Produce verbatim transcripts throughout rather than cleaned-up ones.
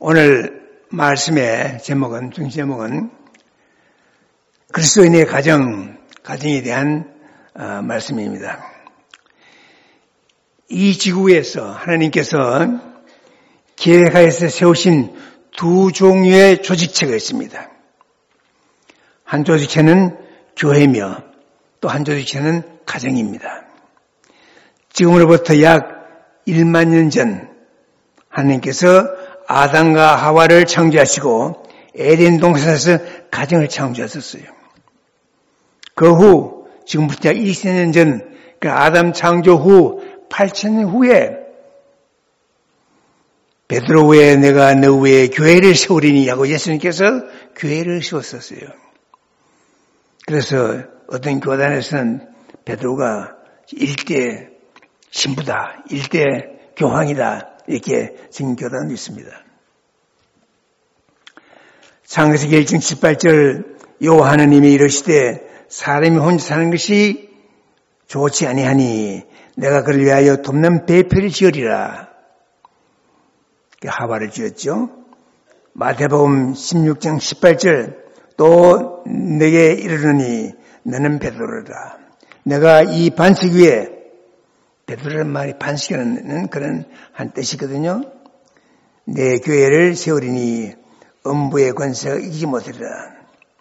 오늘 말씀의 제목은, 중심 제목은 그리스도인의 가정, 가정에 대한 어, 말씀입니다. 이 지구에서 하나님께서 계획하여서 세우신 두 종류의 조직체가 있습니다. 한 조직체는 교회며 또 한 조직체는 가정입니다. 지금으로부터 약 일만 년 전 하나님께서 아담과 하와를 창조하시고 에덴 동산에서 가정을 창조하셨어요. 그 후 지금부터 약 이천 년 전 그 아담 창조 후 팔천 년 후에 베드로 외에 내가 너 외에 교회를 세우리니 하고 예수님께서 교회를 세웠었어요. 그래서 어떤 교단에서는 베드로가 일대 신부다, 일대 교황이다 이렇게 지금 교단도 있습니다. 창세기 일 장 십팔 절 여호와 하나님이 이르시되 사람이 혼자 사는 것이 좋지 아니하니 내가 그를 위하여 돕는 배필을 지으리라. 하와를 지었죠. 마태복음 십육 장 십팔 절 또 내게 이르노니 너는 베드로라. 내가 이 반석 위에, 베드로라는 말이 반석이라는 그런 한 뜻이거든요. 내 교회를 세우리니 음부의 권세가 이기지 못하리라.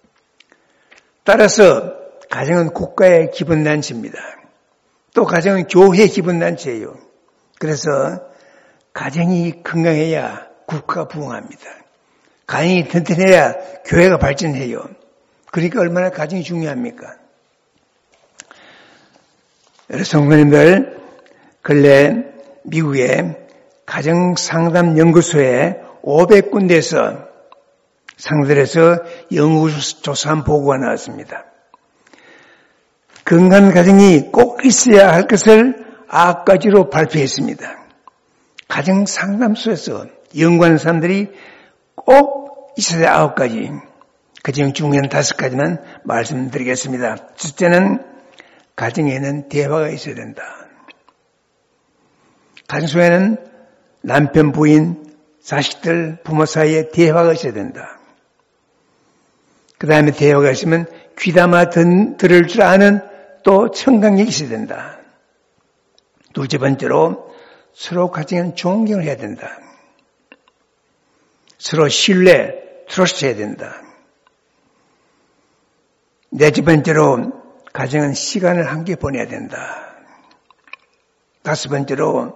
따라서 가정은 국가의 기본단체입니다. 또 가정은 교회의 기본단체예요. 그래서 가정이 건강해야 국가가 부흥합니다. 가정이 튼튼해야 교회가 발전해요. 그러니까 얼마나 가정이 중요합니까? 여러분 성도님들, 근래 미국의 가정상담연구소에 오백 군데에서 상들에서 연구조사한 보고가 나왔습니다. 건강한 가정이 꼭 있어야 할 것을 아홉 가지로 발표했습니다. 가정상담소에서 연구하는 사람들이 꼭 있어야 할 아홉 가지, 그중 중요한 다섯 가지만 말씀드리겠습니다. 첫째는 가정에는 대화가 있어야 된다. 가정 속에는 남편, 부인, 자식들, 부모 사이에 대화가 있어야 된다. 그 다음에 대화가 있으면 귀담아 들을 줄 아는 또 청각력이 있어야 된다. 둘째 번째로 서로 가정에는 존경을 해야 된다. 서로 신뢰, 트러스트 해야 된다. 넷째 번째로 가정은 시간을 함께 보내야 된다. 다섯 번째로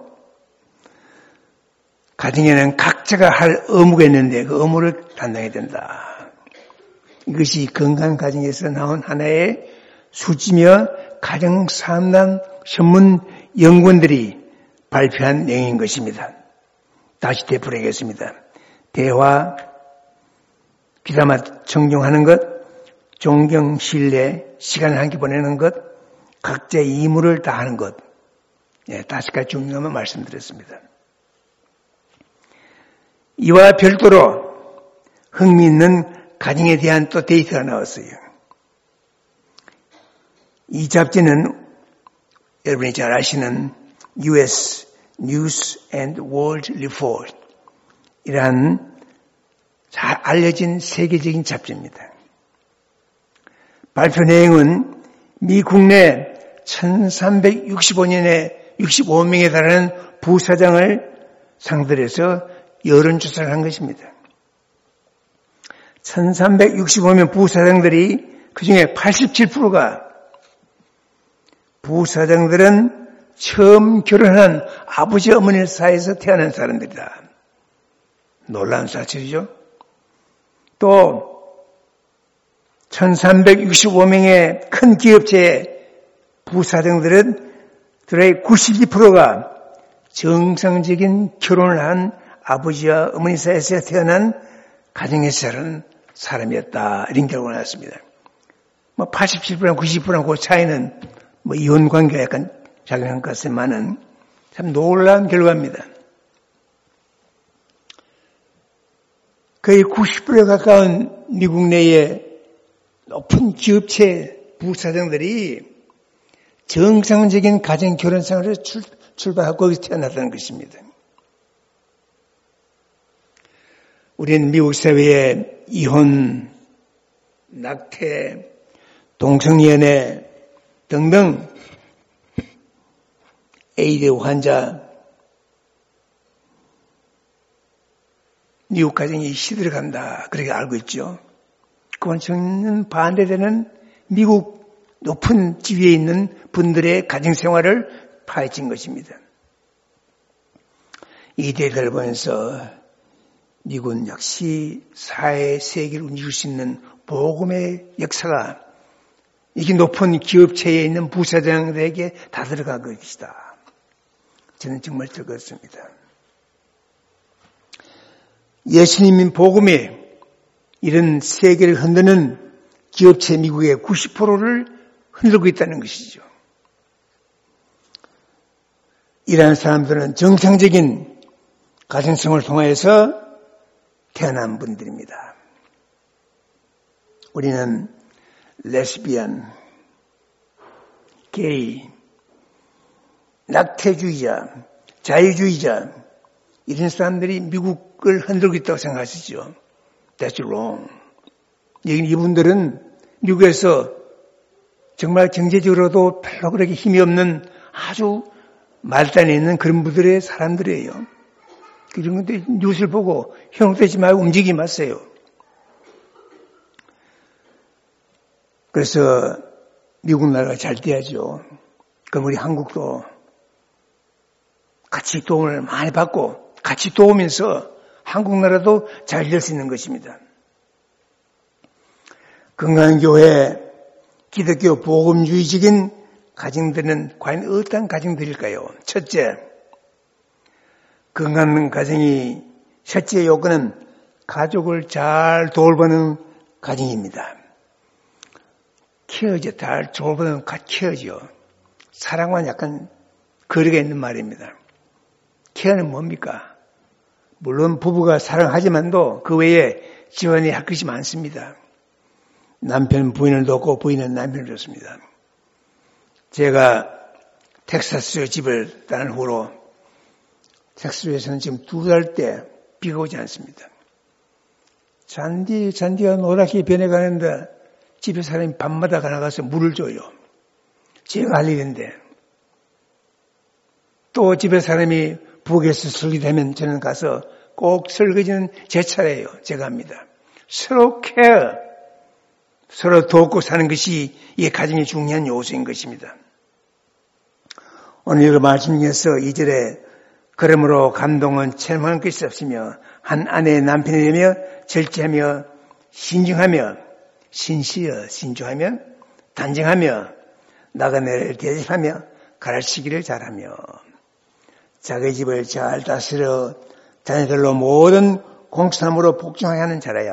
가정에는 각자가 할 의무가 있는데 그 의무를 담당해야 된다. 이것이 건강한 가정에서 나온 하나의 수치며 가정상담 전문 연구원들이 발표한 내용인 것입니다. 다시 되풀이하겠습니다. 대화, 귀담아 청중하는 것, 존경, 신뢰, 시간을 함께 보내는 것, 각자의義務를 다하는 것. 네, 다섯 가지 중요한 걸 말씀드렸습니다. 이와 별도로 흥미있는 가정에 대한 또 데이터가 나왔어요. 이 잡지는 여러분이 잘 아시는 유에스 News and World Report 이란 잘 알려진 세계적인 잡지입니다. 발표 내용은 미 국내 천삼백육십오 년에 육십오 명에 달하는 부사장을 상대로 해서 여론조사를 한 것입니다. 천삼백육십오 명 부사장들이 그중에 팔십칠 퍼센트가 부사장들은 처음 결혼한 아버지 어머니 사이에서 태어난 사람들이다. 놀라운 사실이죠. 또 천삼백육십오 명의 큰 기업체의 부사장들은 들의 구십이 퍼센트가 정상적인 결혼을 한 아버지와 어머니 사이에서 태어난 가정에서 자란 사람이었다. 이런 결과가 나왔습니다. 뭐 팔십칠 퍼센트, 구십 퍼센트 그 차이는 뭐 이혼 관계가 약간 작용한 것이지만은 참 놀라운 결과입니다. 거의 구십 퍼센트 가까운 미국 내의 높은 기업체 부사장들이 정상적인 가정 결혼 생활을 출, 출발하고 거기서 태어났다는 것입니다. 우리는 미국 사회에 이혼, 낙태, 동성연애 등등 에이드스 환자, 미국 가정이 시들어간다 그렇게 알고 있죠. 그건 전혀 반대되는 미국 높은 지위에 있는 분들의 가정생활을 파헤친 것입니다. 이 데이터를 보면서 미국은 역시 사회 세계를 움직일 수 있는 복음의 역사가 이게 높은 기업체에 있는 부사장들에게 다 들어간 것이다. 저는 정말 즐겁습니다. 예수님인 복음이 이런 세계를 흔드는 기업체 미국의 구십 퍼센트를 흔들고 있다는 것이죠. 이러한 사람들은 정상적인 가정생활을 통해서 태어난 분들입니다. 우리는 레스비안, 게이, 낙태주의자, 자유주의자 이런 사람들이 미국을 흔들고 있다고 생각하시죠. That's wrong. 이분들은 미국에서 정말 경제적으로도 별로 그렇게 힘이 없는 아주 말단에 있는 그런 분들의 사람들이에요. 그런데 뉴스를 보고 형되지 말고 움직이지 마세요. 그래서 미국 나라가 잘 돼야죠. 그럼 우리 한국도 같이 도움을 많이 받고 같이 도우면서 한국 나라도 잘 될 수 있는 것입니다. 건강한 교회, 기독교 복음주의적인 가정들은 과연 어떤 가정들일까요? 첫째, 건강한 가정이 첫째 요건은 가족을 잘 돌보는 가정입니다. 케어죠. 잘 돌보는 케어죠. 사랑과는 약간 거리가 있는 말입니다. 케어는 뭡니까? 물론 부부가 사랑하지만도 그 외에 지원이 할 것이 많습니다. 남편은 부인을 돕고 부인은 남편을 돕습니다. 제가 텍사스 집을 떠난 후로 텍사스에서는 지금 두 달 때 비가 오지 않습니다. 잔디, 잔디가 노랗게 변해가는데 집에 사람이 밤마다 나가서 물을 줘요. 제가 할 일인데 또 집에 사람이 부엌에서 설거지하면 저는 가서 꼭 설거지는 제 차례예요. 제가 합니다. 서로 케어, 서로 돕고 사는 것이 이 가정의 중요한 요소인 것입니다. 오늘 이 말씀 중에서 이 절에 그러므로 감동은 체험할 것이 없으며 한 아내의 남편이 되며 절제하며 신중하며 신시여 신중하며 단정하며 나그네를 대접하며 가르치기를 잘하며 자기 집을 잘 다스려 자녀들로 모든 공삼으로 복종하게 하는 자라야.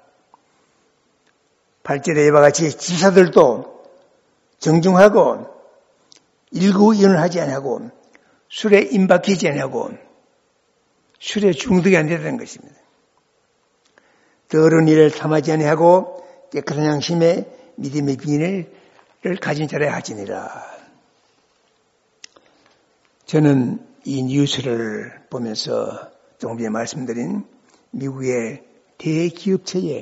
팔 절에 이와 같이 지사들도 정중하고 일구이연을 하지 아니하고 술에 임박히지 아니하고 술에 중독이 안 되는 것입니다. 더러운 일을 탐하지 아니하고 깨끗한 양심에 믿음의 비인을 가진 자라야 하지니라. 저는 이 뉴스를 보면서 조금 전에 말씀드린 미국의 대기업체에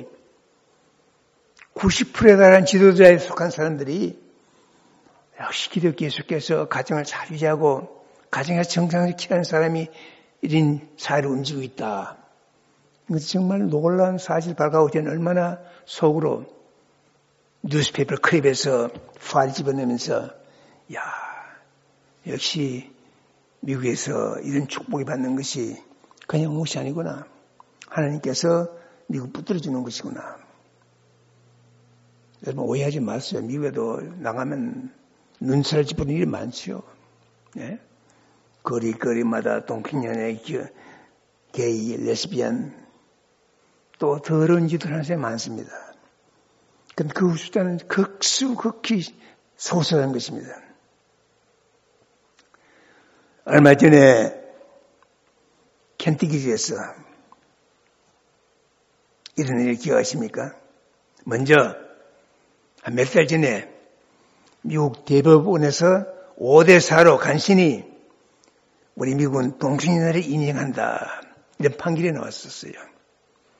구십 퍼센트에 달하는 지도자에 속한 사람들이 역시 기독교 예수께서 가정을 잘 유지하고 가정에서 정상을 키우는 사람이 이런 사회를 움직이고 있다. 이것이 정말 놀라운 사실 발각하고 저는 얼마나 속으로 뉴스페이퍼 클립에서 파일 집어내면서 야 역시 미국에서 이런 축복이 받는 것이 그냥 무엇이 아니구나. 하나님께서 미국 붙들어주는 것이구나. 여러분 오해하지 마세요. 미국에도 나가면 눈살 짚는 일이 많죠. 네? 거리거리마다 동킹연애, 게이, 레스비안 또 더러운 짓을 하는 사람이 많습니다. 그런데 그 숫자는 극수 극히 소소한 것입니다. 얼마 전에 켄터키주에서 이런 일을 기억하십니까? 먼저 한 몇 달 전에 미국 대법원에서 오 대 사로 간신히 우리 미국은 동성연애를 인정한다. 이런 판결이 나왔었어요.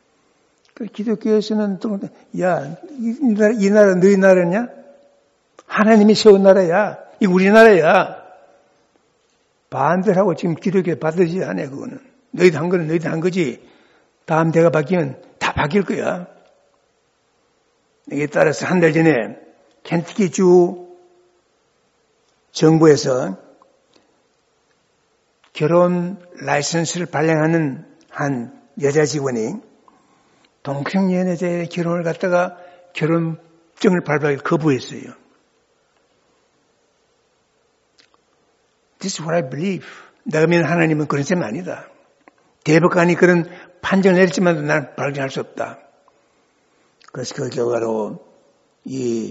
기독교에서는 또, 야, 이 나라, 이 나라 너희 나라냐? 하나님이 세운 나라야. 이 우리나라야. 반대를 하고 지금 기독교에 받아들이지 않아, 그거는. 너희도 한 거는 너희도 한 거지. 다음 대가 바뀌면 다 바뀔 거야. 이에 따라서 한 달 전에 켄터키주 정부에서 결혼 라이선스를 발행하는 한 여자 직원이 동성연애자의 결혼을 갖다가 결혼증을 발부하기 거부했어요. This is what I believe. 내가 믿는 하나님은 그런 셈이 아니다. 대법관이 그런 판정을 내렸지만 나는 발견할 수 없다. 그래서 그 결과로 이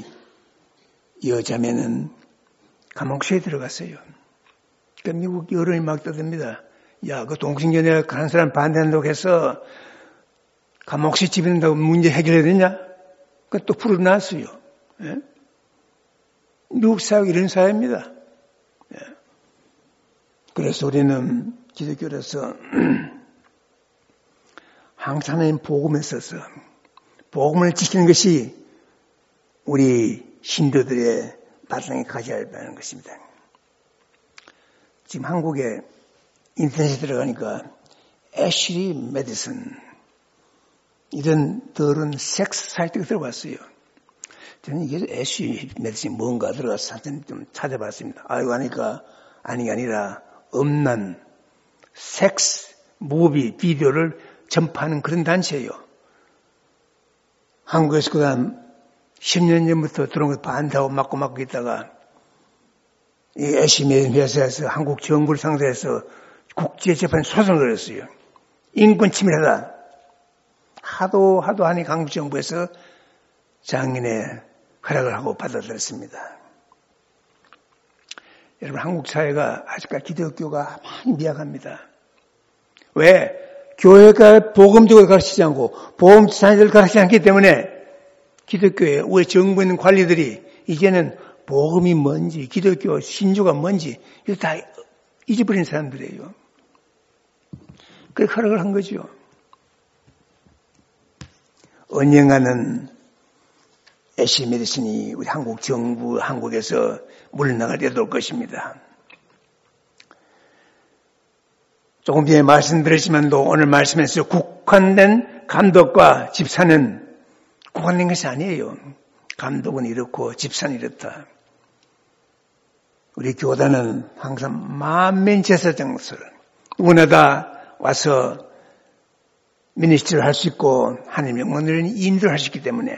여자매는 감옥소에 들어갔어요. 그러니까 미국 여론이 막 떠듭니다. 야, 그 동성연애 가는 사람 반대한다고 해서 감옥소에 집어넣는다고 문제 해결해야 되냐? 그건 또 풀어놨어요. 예? 미국 사회가 이런 사회입니다. 예. 그래서 우리는 기독교로서 항상 하나님 복음에 있어서 복음을 지키는 것이 우리 신도들의 마땅히 가져야 한다는 것입니다. 지금 한국에 인터넷에 들어가니까 애슐리 메디슨 이런 더러운 섹스 사이트가 들어왔어요. 저는 이게 애슐리 메디슨이 뭔가 들어가서 한참 좀 찾아봤습니다. 아이고 하니까 아니 게 아니라 음란 섹스 무비 비디오를 전파하는 그런 단체예요. 한국에서 그다음 십 년 전부터 들어온 거 반대하고 막고 막고 있다가 이 애슐리 회사에서 한국 정부를 상대해서 국제재판 소송을 걸었어요. 인권 침해하다. 하도 하도 하니 한국 정부에서 장인의 허락을 하고 받아들였습니다. 여러분 한국 사회가 아직까지 기독교가 많이 미약합니다. 왜? 교회가 복음적으로 가르치지 않고 복음자들을 가르치지 않기 때문에 기독교에 우리 정부에 있는 관리들이 이제는 복음이 뭔지 기독교 신조가 뭔지 이거 다 잊어버린 사람들이에요. 그렇게 허락을 한 거죠. 언젠가는 애슐리 메디슨이 우리 한국 정부, 한국에서 물러나갈 때도 올 것입니다. 조금 전에 말씀드렸지만도 오늘 말씀에서 국한된 감독과 집사는 국한된 것이 아니에요. 감독은 이렇고 집사는 이렇다. 우리 교단은 항상 만민 제사장으로서 누구나다 와서 미니스트를 할 수 있고 하나님의 영광을 인도를 할 수 있기 때문에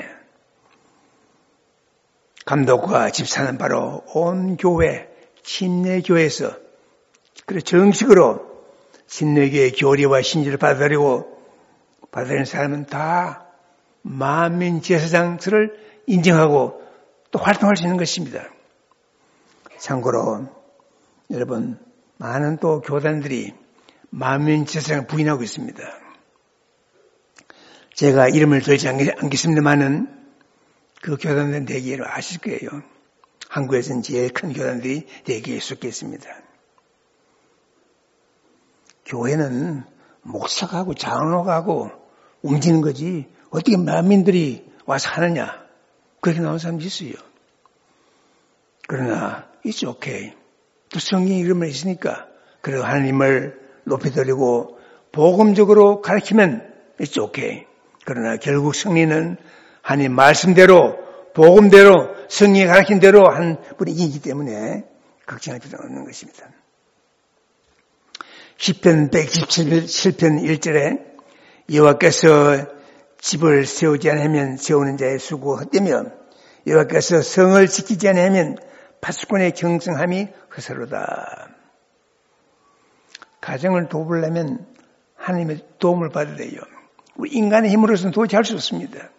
감독과 집사는 바로 온 교회, 침례교회에서 그리고 정식으로 침례교회의 교리와 신지를 받아들이고 받아들이는 사람은 다 만민 제사장들을 인정하고 또 활동할 수 있는 것입니다. 참고로 여러분 많은 또 교단들이 만민 제사장을 부인하고 있습니다. 제가 이름을 들지 않겠습니다만은 그 교단들은 대개로 아실 거예요. 한국에서는 제일 큰 교단들이 대개에 속했습니다. 교회는 목사가 하고 장로가 하고 움직이는 거지 어떻게 만민들이 와서 하느냐 그렇게 나온 사람이 있어요. 그러나 it's okay. 또 성경에 이런 말이 있으니까 그래도 하나님을 높여드리고 복음적으로 가르치면 it's okay. 그러나 결국 승리는 하나님 말씀대로 복음대로 성경이 가르친 대로 한 분이 이기기 때문에 걱정할 필요가 없는 것입니다. 시편 백십칠 편 일 절에 여호와께서 집을 세우지 않으면 세우는 자의 수고 헛되며 여호와께서 성을 지키지 않으면 파수꾼의 경성함이 허설로다. 가정을 도우려면 하나님의 도움을 받아야 돼요. 우리 인간의 힘으로서는 도저히 할 수 없습니다.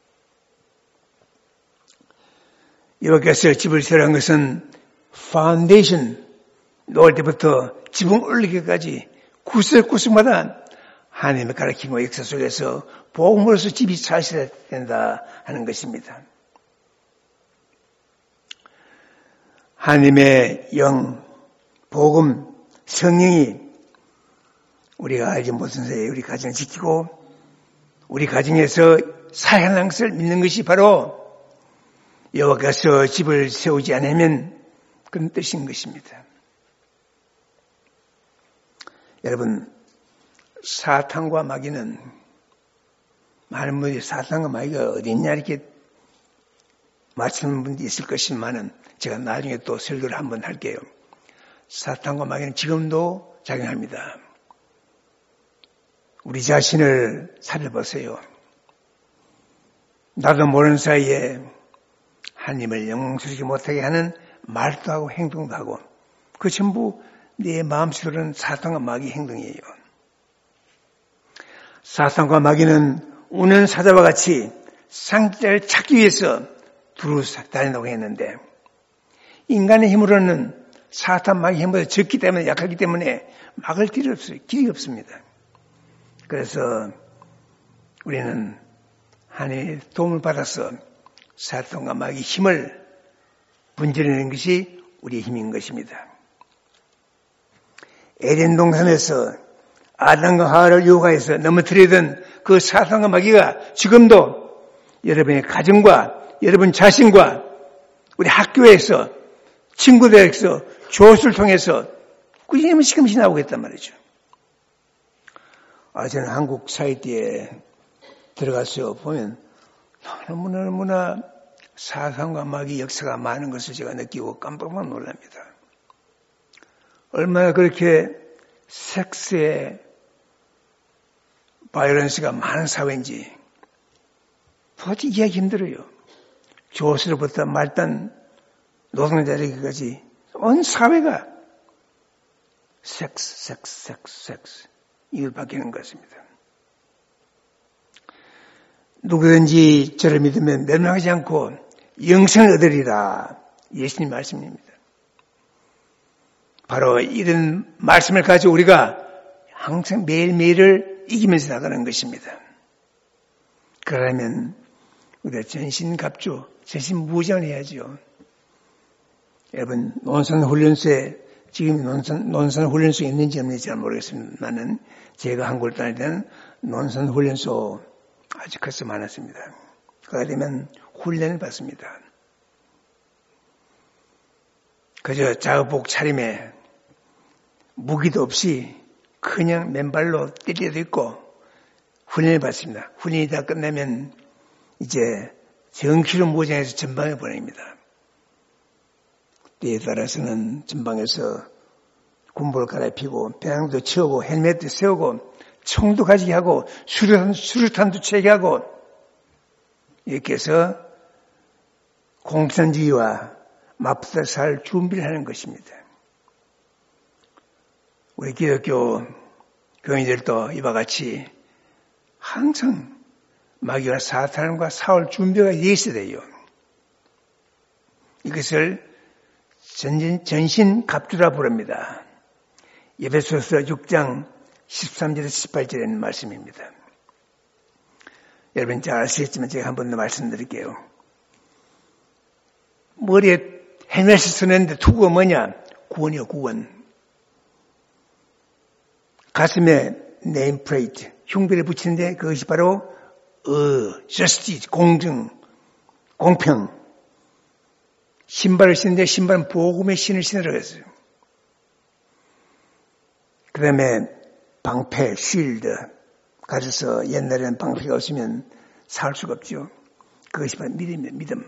여호와께서 집을 세우는 것은 파운데이션 놓을 때부터 지붕 올리기까지 구석구석마다 하나님의 가르침과 역사 속에서 복음으로서 집이 잘 있어야 된다 하는 것입니다. 하나님의 영, 복음, 성령이 우리가 알지 못한 사이에 우리 가정을 지키고 우리 가정에서 사랑하는 것을 믿는 것이 바로 여호와께서 집을 세우지 않으면 그런 뜻인 것입니다. 여러분, 사탄과 마귀는 많은 분들이 사탄과 마귀가 어디 있냐 이렇게 맞추는 분들이 있을 것이지만은 제가 나중에 또 설교를 한번 할게요. 사탄과 마귀는 지금도 작용합니다. 우리 자신을 살펴보세요. 나도 모르는 사이에 하나님을 영광스럽지 못하게 하는 말도 하고 행동도 하고 그 전부 내 마음속으로는 사탄과 마귀 행동이에요. 사탄과 마귀는 우는 사자와 같이 상자를 찾기 위해서 두루 다닌다고 했는데 인간의 힘으로는 사탄 마귀 힘보다 적기 때문에 약하기 때문에 막을 길이 없어요. 길이 없습니다. 그래서 우리는 하나님의 도움을 받아서 사탄과 마귀 힘을 분절해내는 것이 우리의 힘인 것입니다. 에덴 동산에서 아담과 하와를 유혹해서 넘어뜨리던 그 사탄과 마귀가 지금도 여러분의 가정과 여러분 자신과 우리 학교에서 친구들에서 조수를 통해서 끊임없이 나오고 있단 말이죠. 아, 저는 한국 사이트에 들어가서 보면 너무나 너무나 사탄과 마귀 역사가 많은 것을 제가 느끼고 깜빡 놀랍니다. 얼마나 그렇게 섹스에 바이오런스가 많은 사회인지 도저히 이해하기 힘들어요. 조수로부터 말단 노동자에게까지 온 사회가 섹스, 섹스, 섹스, 섹스 이걸 바뀌는 것입니다. 누구든지 저를 믿으면 멸망하지 않고 영생을 얻으리라. 예수님 말씀입니다. 바로 이런 말씀을 가지고 우리가 항상 매일매일을 이기면서 나가는 것입니다. 그러려면 우리가 전신갑주, 전신무장을 해야죠. 여러분, 논산훈련소에 지금 논산, 논산훈련소에 있는지 없는지 잘 모르겠습니다만 제가 한국을 다닐 때는 논산훈련소 아주 커서 많았습니다. 그러게 되면 훈련을 받습니다. 그저 작업복 차림에 무기도 없이 그냥 맨발로 뛸 때도 있고 훈련을 받습니다. 훈련이 다 끝나면 이제 정키로 무장해서 전방에 보냅니다. 때에 따라서는 전방에서 군복을 갈아입히고 배낭도 채우고 헬멧도 세우고 총도 가지게 하고 수류탄, 수류탄도 채게 하고 이렇게 해서 공산주의와 맞붙어 살 준비를 하는 것입니다. 우리 기독교 교인들도 이와 같이 항상 마귀와 사탄과 싸울 준비가 되어 있어야 돼요. 이것을 전신, 전신갑주라 부릅니다. 에베소서 육 장 십삼 절에서 십팔 절에 있는 말씀입니다. 여러분 잘 아시겠지만 제가 한 번 더 말씀드릴게요. 머리에 헬멧을 쓰는데 투구가 뭐냐? 구원이요, 구원. 가슴에 네임플레이트, 흉배를 붙이는데 그것이 바로 어, justice, 공정, 공평. 신발을 신는데 신발은 복음의 신을 신으라고 했어요. 그 다음에 방패, 쉴드 가져서 옛날에는 방패가 없으면 살 수가 없죠. 그것이 바로 믿음이에요, 믿음.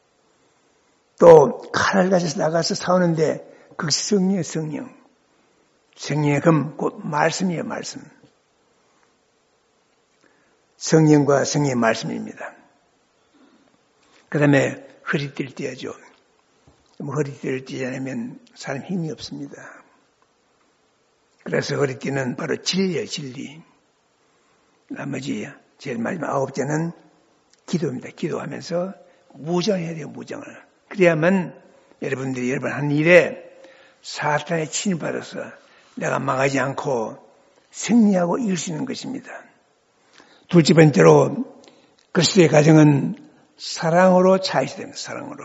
또 칼을 가져서 나가서 싸우는데 그것이 성령이에요, 성령. 성령의 금, 곧 말씀이에요, 말씀. 성령과 성령의 말씀입니다. 그 다음에 허리띠를 떼야죠. 허리띠를 떼지 않으면 사람 힘이 없습니다. 그래서 허리띠는 바로 진리예요, 진리. 나머지 제일 마지막 아홉째는 기도입니다. 기도하면서 무장해야 돼요, 무장을. 그래야만 여러분들이 여러분 한 일에 사탄의 침입받아서 내가 망하지 않고 승리하고 이길 수 있는 것입니다. 둘째 번째로 그리스도의 가정은 사랑으로 차 있어야 됩니다. 사랑으로.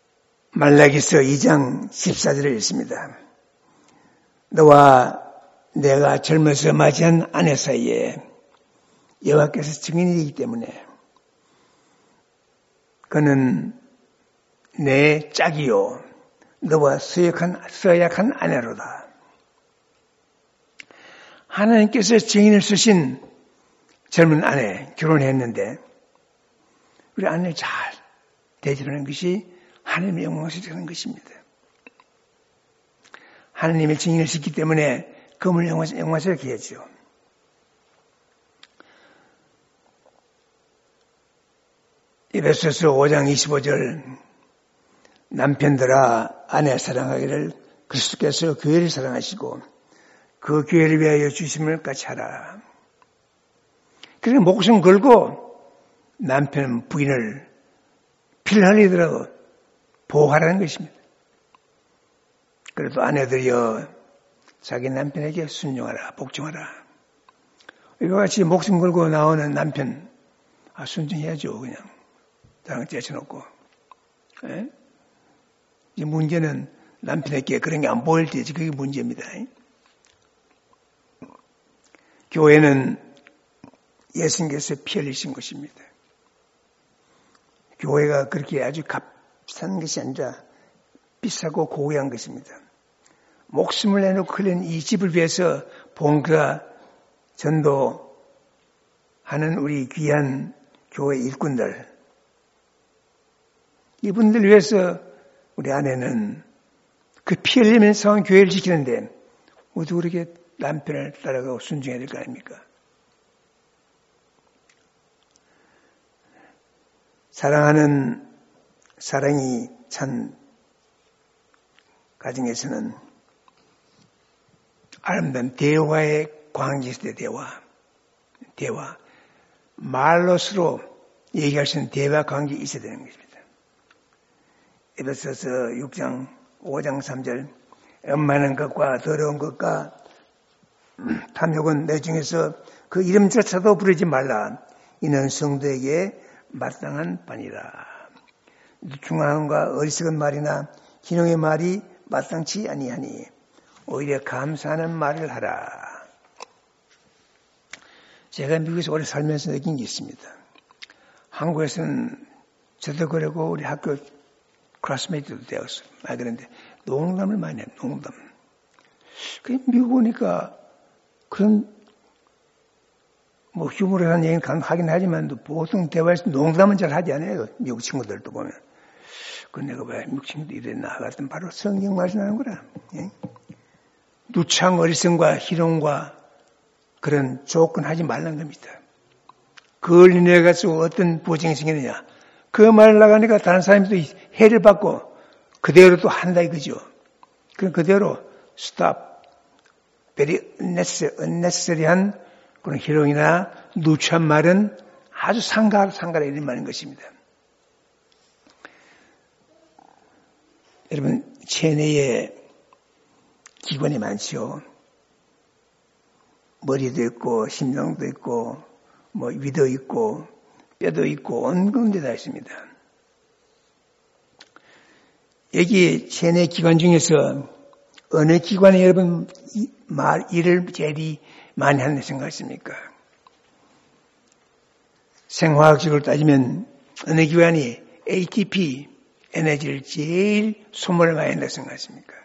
말라기서 이 장 십사 절에 있습니다. 너와 내가 젊어서 맞이한 아내 사이에 여호와께서 증인이기 때문에 그는 내 짝이요 너와 서약한, 서약한 아내로다. 하나님께서 증인을 쓰신 젊은 아내 결혼했는데 우리 아내를 잘 대접하는 것이 하나님의 영광을 드리는 것입니다. 하나님의 증인을 쓰기 때문에 그분을 영광스럽게 해야죠. 에베소서 오 장 이십오 절 남편들아 아내 사랑하기를 그리스도께서 교회를 사랑하시고 그 교회를 위하여 주심을 같이 하라. 그래서 목숨 걸고 남편 부인을 피를 흘리더라도 보호하라는 것입니다. 그래도 아내들이여 자기 남편에게 순종하라, 복종하라. 이와 같이 목숨 걸고 나오는 남편, 아, 순종해야죠, 그냥. 다른 거 떼쳐놓고. 예? 이 문제는 남편에게 그런 게 안 보일 때지, 그게 문제입니다. 교회는 예수님께서 피 흘리신 것입니다. 교회가 그렇게 아주 값싼 것이 아니라 비싸고 고귀한 것입니다. 목숨을 내놓고 흘린 이 집을 위해서 봉사 전도하는 우리 귀한 교회 일꾼들, 이분들 위해서 우리 아내는 그 피 흘리면서 교회를 지키는데 모두 그렇게 남편을 따라가고 순종해야 될 거 아닙니까? 사랑하는 사랑이 찬 가정에서는 아름다운 대화의 광기시대 대화, 대화, 말로 서로 얘기할 수 있는 대화 관계 있어야 되는 것입니다. 에베소서 육 장 오 장 삼 절 엄마는 것과 더러운 것과 탐욕은 내 중에서 그 이름조차도 부르지 말라. 이는 성도에게 마땅한 바니라. 중앙과 어리석은 말이나 희롱의 말이 마땅치 아니하니 오히려 감사하는 말을 하라. 제가 미국에서 오래 살면서 느낀 게 있습니다. 한국에서는 저도 그러고 우리 학교 클래스메이트도 되었어요. 아, 그런데 농담을 많이 해요. 농담. 그 미국 오니까 그런 뭐 휴머러한 얘기는 하긴 하지만 보통 대화에서 농담은 잘 하지 않아요. 미국 친구들도 보면. 그 내가 왜 미국 친구들 이래 나갔던 바로 성경 말씀하는 거라. 예? 누창 어리석음과 희롱과 그런 조건 하지 말라는 겁니다. 그걸 인해 가지고 어떤 보증이 생기느냐. 그 말 나가니까 다른 사람도 해를 받고 그대로 또 한다 이거죠. 그럼 그대로 stop. very unnecessary한 그런 희롱이나 누추한 말은 아주 상가, 상가라 이런 말인 것입니다. 여러분, 체내에 기관이 많죠. 머리도 있고, 심장도 있고, 뭐, 위도 있고, 뼈도 있고, 온 데 다 있습니다. 여기 체내 기관 중에서 어느 기관에 여러분 말, 일을 제일 많이 하는 생각하십니까? 생화학적으로 따지면 어느 기관이 에이티피, 에너지를 제일 소모를 많이 한다고 생각하십니까?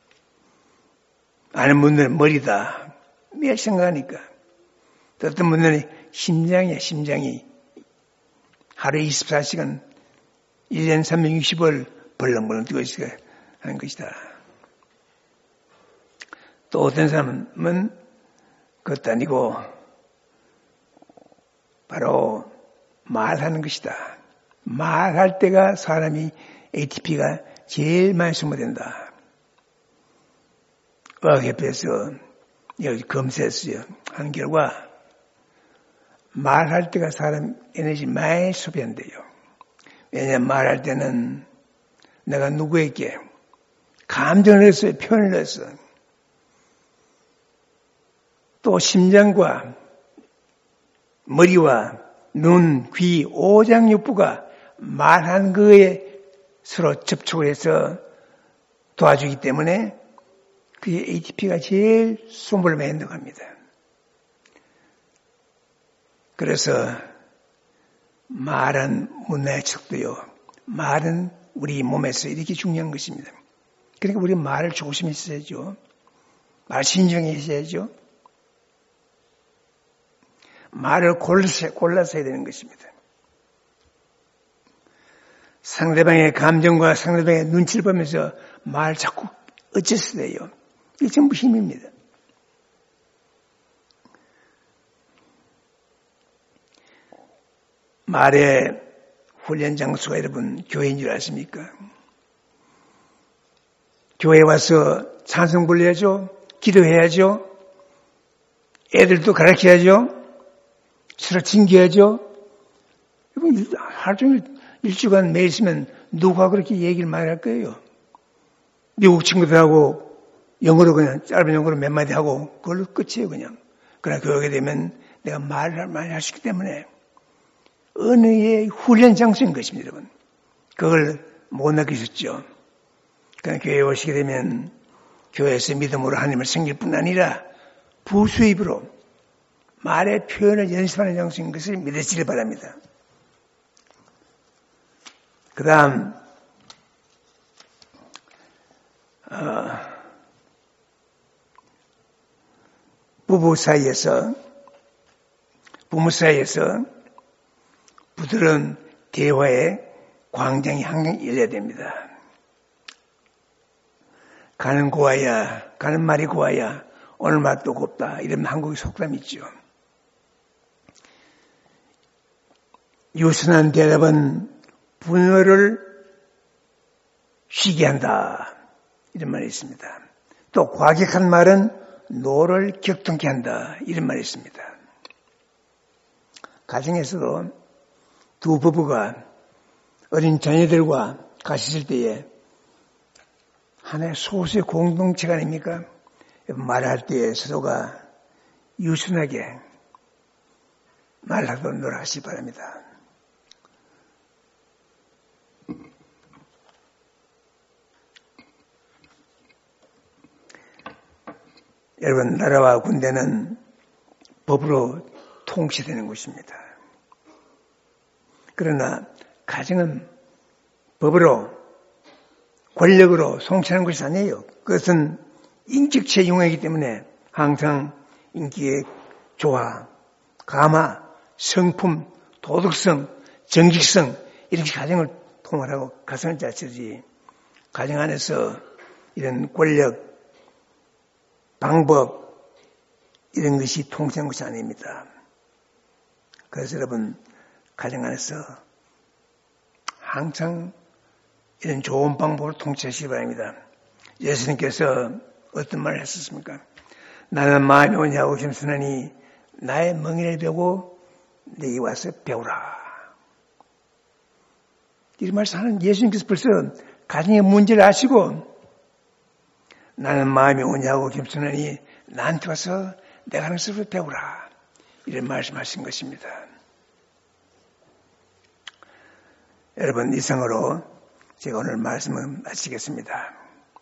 아는 분들은 머리다. 매일 생각하니까. 또 어떤 분들은 심장이야, 심장이. 하루에 이십사 시간, 일 년 삼백육십 일 벌렁벌렁 뛰고 있어야 하는 것이다. 또 어떤 사람은 그것도 아니고 바로 말하는 것이다. 말할 때가 사람이 에이티피가 제일 많이 소모된다. 의학협회에서 여기 검사했어요. 한 결과 말할 때가 사람 에너지 많이 소비한대요. 왜냐하면 말할 때는 내가 누구에게 감정을 했어요. 표현을 했어요. 또 심장과 머리와 눈, 귀, 오장육부가 말한 거에 서로 접촉을 해서 도와주기 때문에 그게 에이티피가 제일 소모를 많이 한다고 합니다. 그래서 말은 문화의 척도요. 말은 우리 몸에서 이렇게 중요한 것입니다. 그러니까 우리 말을 조심했어야죠. 말 신중했어야죠. 말을 골라서, 골라서 해야 되는 것입니다. 상대방의 감정과 상대방의 눈치를 보면서 말 자꾸 어째서 돼요. 이게 전부 힘입니다. 말의 훈련 장소가 여러분 교회인 줄 아십니까? 교회에 와서 찬송 불러야죠. 기도해야죠. 애들도 가르쳐야죠. 서로 징계하죠. 여러분 하루 종일 일주간 매일 있으면 누가 그렇게 얘기를 많이 할 거예요. 미국 친구들하고 영어로 그냥 짧은 영어로 몇 마디 하고 그걸로 끝이에요 그냥. 그러나 교육에 되면 내가 말을 많이 할 수 있기 때문에 언어의 훈련 장소인 것입니다 여러분. 그걸 못 느끼셨죠. 그러니까 교회에 오시게 되면 교회에서 믿음으로 하나님을 섬길 뿐 아니라 부수입으로 말의 표현을 연습하는 장소인 것을 믿으시길 바랍니다. 그 다음 어, 부부 사이에서 부모 사이에서 부드러운 대화의 광장이 항상 열려야 됩니다. 가는 고와야 가는 말이 고와야 오늘 맛도 곱다 이런 한국의 속담이 있죠. 유순한 대답은 분노를 쉬게 한다. 이런 말이 있습니다. 또 과격한 말은 노를 격통케 한다. 이런 말이 있습니다. 가정에서도 두 부부가 어린 자녀들과 같이 있을 때에 하나의 소수의 공동체가 아닙니까? 말할 때에 서로가 유순하게 말하도록 노력하시기 바랍니다. 여러분, 나라와 군대는 법으로 통치되는 곳입니다. 그러나 가정은 법으로 권력으로 통치하는 것이 아니에요. 그것은 인격체 용어이기 때문에 항상 인기의 조화, 감화, 성품, 도덕성, 정직성 이렇게 가정을 통할하고 가정을 짜치지 가정 안에서 이런 권력, 방법 이런 것이 통치하는 것이 아닙니다. 그래서 여러분 가정 안에서 항상 이런 좋은 방법으로 통치하시기 바랍니다. 예수님께서 어떤 말을 했었습니까? 나는 마음이 온유하고 겸손하니 나의 멍에를 배우고 내게 와서 배우라. 이 말씀 하는 예수님께서 벌써 가정의 문제를 아시고 나는 마음이 온유하고 겸손하니 나한테 와서 내가 하는 것을 배우라. 이런 말씀하신 것입니다. 여러분 이상으로 제가 오늘 말씀을 마치겠습니다.